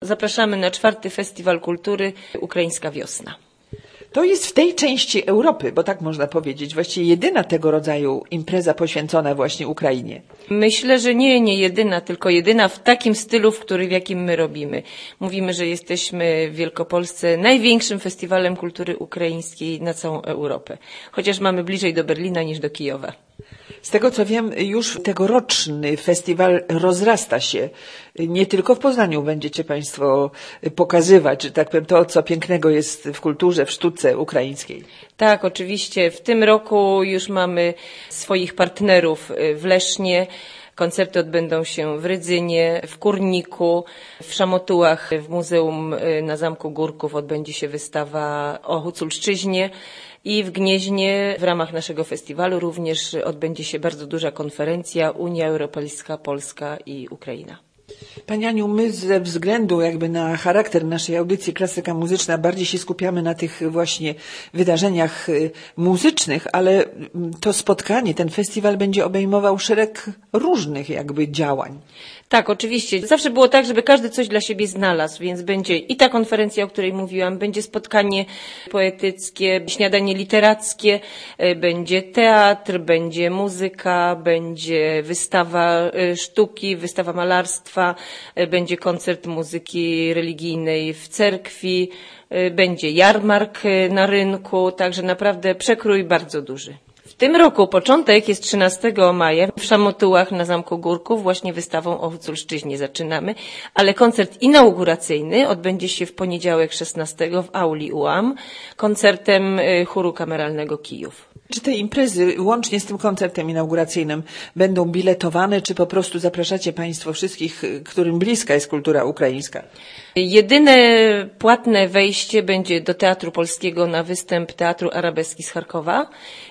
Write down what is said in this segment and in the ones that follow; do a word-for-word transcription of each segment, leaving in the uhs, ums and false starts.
Zapraszamy na czwarty Festiwal Kultury Ukraińska Wiosna. To jest w tej części Europy, bo tak można powiedzieć, właściwie jedyna tego rodzaju impreza poświęcona właśnie Ukrainie. Myślę, że nie, nie jedyna, tylko jedyna w takim stylu, w który, w jakim my robimy. Mówimy, że jesteśmy w Wielkopolsce największym festiwalem kultury ukraińskiej na całą Europę. Chociaż mamy bliżej do Berlina niż do Kijowa. Z tego co wiem, już tegoroczny festiwal rozrasta się. Nie tylko w Poznaniu będziecie Państwo pokazywać, że tak powiem, to, co pięknego jest w kulturze, w sztuce ukraińskiej. Tak, oczywiście. W tym roku już mamy swoich partnerów w Lesznie. Koncerty odbędą się w Rydzynie, w Kurniku, w Szamotułach, w Muzeum na Zamku Górków odbędzie się wystawa o Huculszczyźnie. I w Gnieźnie w ramach naszego festiwalu również odbędzie się bardzo duża konferencja Unia Europejska, Polska i Ukraina. Pani Aniu, my ze względu jakby na charakter naszej audycji Klasyka Muzyczna bardziej się skupiamy na tych właśnie wydarzeniach muzycznych, ale to spotkanie, ten festiwal będzie obejmował szereg różnych jakby działań. Tak, oczywiście. Zawsze było tak, żeby każdy coś dla siebie znalazł, więc będzie i ta konferencja, o której mówiłam, będzie spotkanie poetyckie, śniadanie literackie, będzie teatr, będzie muzyka, będzie wystawa sztuki, wystawa malarstwa, będzie koncert muzyki religijnej w cerkwi, będzie jarmark na rynku, także naprawdę przekrój bardzo duży. W tym roku początek jest trzynastego maja w Szamotułach na Zamku Górków, właśnie wystawą o Huculszczyźnie zaczynamy, ale koncert inauguracyjny odbędzie się w poniedziałek szesnastego w auli U A M koncertem chóru kameralnego Kijów. Czy te imprezy łącznie z tym koncertem inauguracyjnym będą biletowane, czy po prostu zapraszacie Państwo wszystkich, którym bliska jest kultura ukraińska? Jedyne płatne wejście będzie do Teatru Polskiego na występ Teatru Arabeski z Charkowa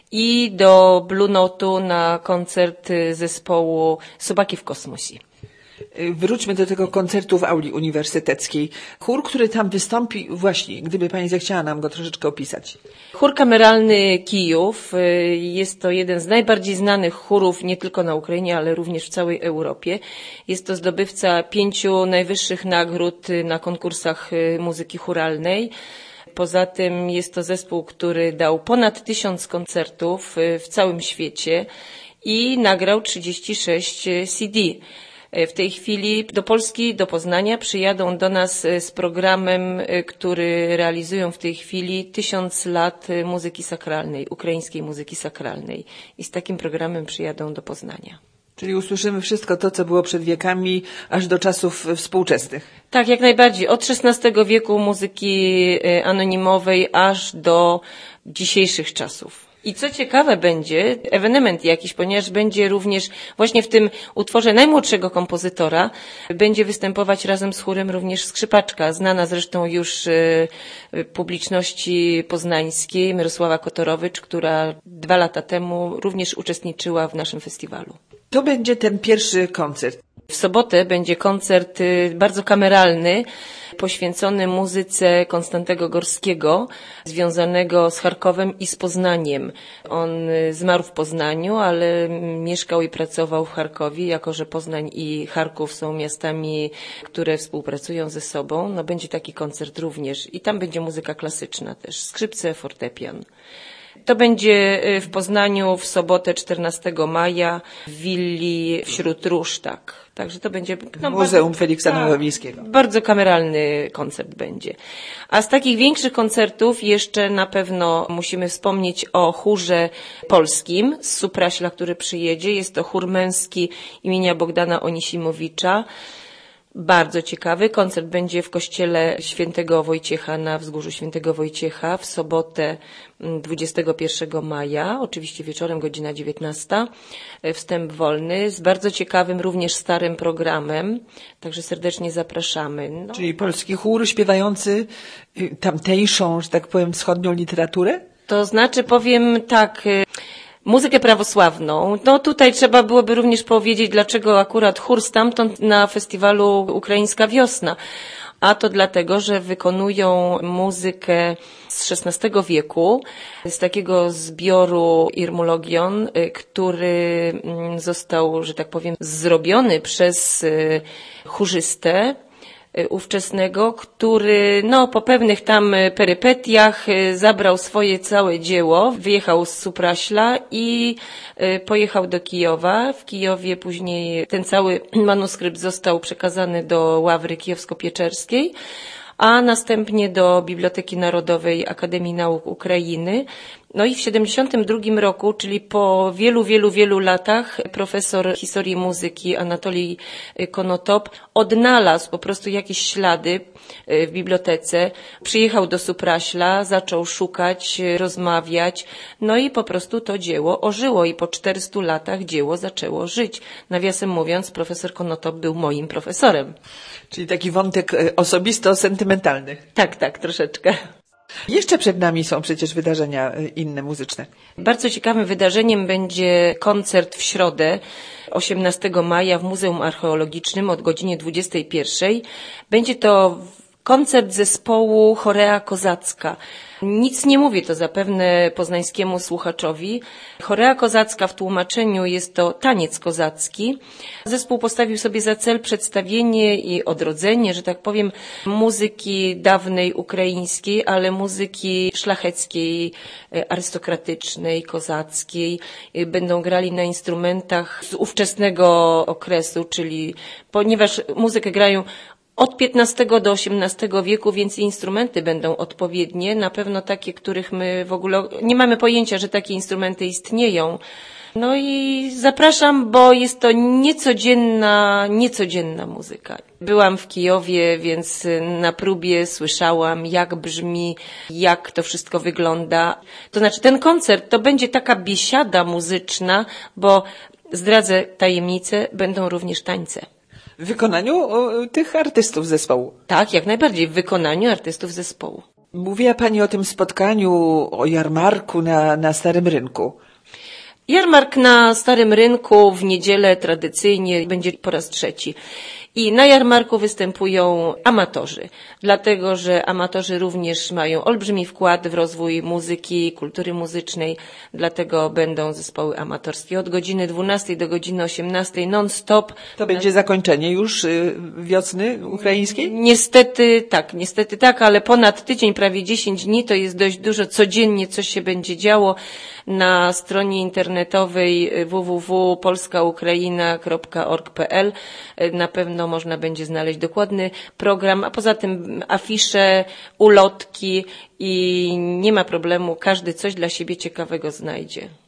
i do Blue Note'u na koncert zespołu Sobaki w kosmosie. Wróćmy do tego koncertu w auli uniwersyteckiej. Chór, który tam wystąpi, właśnie, gdyby Pani zechciała nam go troszeczkę opisać. Chór kameralny Kijów jest to jeden z najbardziej znanych chórów nie tylko na Ukrainie, ale również w całej Europie. Jest to zdobywca pięciu najwyższych nagród na konkursach muzyki chóralnej. Poza tym jest to zespół, który dał ponad tysiąc koncertów w całym świecie i nagrał trzydzieści sześć C D. W tej chwili do Polski, do Poznania przyjadą do nas z programem, który realizują w tej chwili tysiąc lat muzyki sakralnej, ukraińskiej muzyki sakralnej. I z takim programem przyjadą do Poznania. Czyli usłyszymy wszystko to, co było przed wiekami, aż do czasów współczesnych. Tak, jak najbardziej. Od szesnastego wieku muzyki anonimowej aż do dzisiejszych czasów. I co ciekawe będzie, ewenement jakiś, ponieważ będzie również właśnie w tym utworze najmłodszego kompozytora, będzie występować razem z chórem również skrzypaczka, znana zresztą już publiczności poznańskiej, Mirosława Kotorowicz, która dwa lata temu również uczestniczyła w naszym festiwalu. To będzie ten pierwszy koncert. W sobotę będzie koncert bardzo kameralny, poświęcony muzyce Konstantego Gorskiego, związanego z Charkowem i z Poznaniem. On zmarł w Poznaniu, ale mieszkał i pracował w Charkowie, jako że Poznań i Charków są miastami, które współpracują ze sobą. No, będzie taki koncert również i tam będzie muzyka klasyczna też, skrzypce, fortepian. To będzie w Poznaniu w sobotę czternastego maja w willi wśród róż, tak. Także to będzie no, Muzeum bardzo, Feliksa tak, Nowomiejskiego. Bardzo kameralny koncert będzie. A z takich większych koncertów jeszcze na pewno musimy wspomnieć o chórze polskim z Supraśla, który przyjedzie. Jest to chór męski imienia Bogdana Onisimowicza. Bardzo ciekawy. Koncert będzie w kościele Świętego Wojciecha na Wzgórzu Świętego Wojciecha w sobotę dwudziestego pierwszego maja, oczywiście wieczorem godzina dziewiętnasta. Wstęp wolny z bardzo ciekawym również starym programem, także serdecznie zapraszamy. No. Czyli polski chór śpiewający tamtejszą, że tak powiem, wschodnią literaturę? To znaczy powiem tak... Muzykę prawosławną. No tutaj trzeba byłoby również powiedzieć, dlaczego akurat chór stamtąd na festiwalu Ukraińska Wiosna. A to dlatego, że wykonują muzykę z szesnastego wieku, z takiego zbioru Irmulogion, który został, że tak powiem, zrobiony przez chórzystę ówczesnego, który no, po pewnych tam perypetiach zabrał swoje całe dzieło, wyjechał z Supraśla i pojechał do Kijowa. W Kijowie później ten cały manuskrypt został przekazany do Ławry Kijowsko-Pieczerskiej, a następnie do Biblioteki Narodowej Akademii Nauk Ukrainy. No i w siedemdziesiątym drugim roku, czyli po wielu, wielu, wielu latach, profesor historii muzyki Anatolij Konotop odnalazł po prostu jakieś ślady w bibliotece. Przyjechał do Supraśla, zaczął szukać, rozmawiać, no i po prostu to dzieło ożyło i po czterystu latach dzieło zaczęło żyć. Nawiasem mówiąc, profesor Konotop był moim profesorem. Czyli taki wątek osobisto-sentymentalny. Tak, tak, troszeczkę. Jeszcze przed nami są przecież wydarzenia inne muzyczne. Bardzo ciekawym wydarzeniem będzie koncert w środę, osiemnastego maja w Muzeum Archeologicznym od godziny dwudziestej pierwszej. Będzie to koncert zespołu Chorea Kozacka. Nic nie mówię to zapewne poznańskiemu słuchaczowi. Chorea Kozacka w tłumaczeniu jest to taniec kozacki. Zespół postawił sobie za cel przedstawienie i odrodzenie, że tak powiem, muzyki dawnej ukraińskiej, ale muzyki szlacheckiej, arystokratycznej, kozackiej. Będą grali na instrumentach z ówczesnego okresu, czyli ponieważ muzykę grają od piętnastego do osiemnastego wieku, więc instrumenty będą odpowiednie, na pewno takie, których my w ogóle nie mamy pojęcia, że takie instrumenty istnieją. No i zapraszam, bo jest to niecodzienna, niecodzienna muzyka. Byłam w Kijowie, więc na próbie słyszałam, jak brzmi, jak to wszystko wygląda. To znaczy ten koncert to będzie taka biesiada muzyczna, bo zdradzę tajemnicę, będą również tańce. W wykonaniu o, tych artystów zespołu. Tak, jak najbardziej, w wykonaniu artystów zespołu. Mówiła Pani o tym spotkaniu, o jarmarku na, na Starym Rynku. Jarmark na Starym Rynku w niedzielę tradycyjnie będzie po raz trzeci. I na jarmarku występują amatorzy, dlatego że amatorzy również mają olbrzymi wkład w rozwój muzyki, kultury muzycznej, dlatego będą zespoły amatorskie od godziny dwunastej do godziny osiemnastej non-stop. To będzie zakończenie już wiosny ukraińskiej? Niestety tak, niestety tak, ale ponad tydzień, prawie dziesięć dni to jest dość dużo, codziennie coś się będzie działo. Na stronie internetowej w w w kropka polska ukraina kropka org kropka p l na pewno można będzie znaleźć dokładny program, a poza tym afisze, ulotki i nie ma problemu, każdy coś dla siebie ciekawego znajdzie.